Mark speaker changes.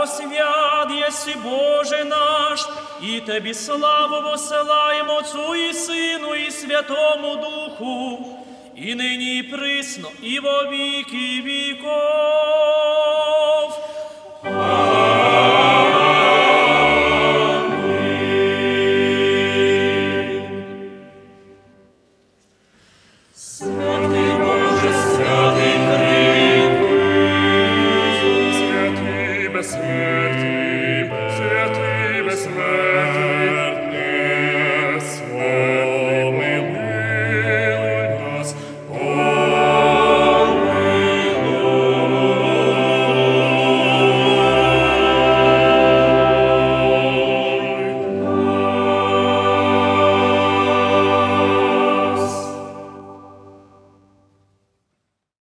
Speaker 1: яко свят єси Боже наш, і Тебі славу посилаємо Отцу і Сину, і Святому Духу, і нині, і присно, і во віки віков.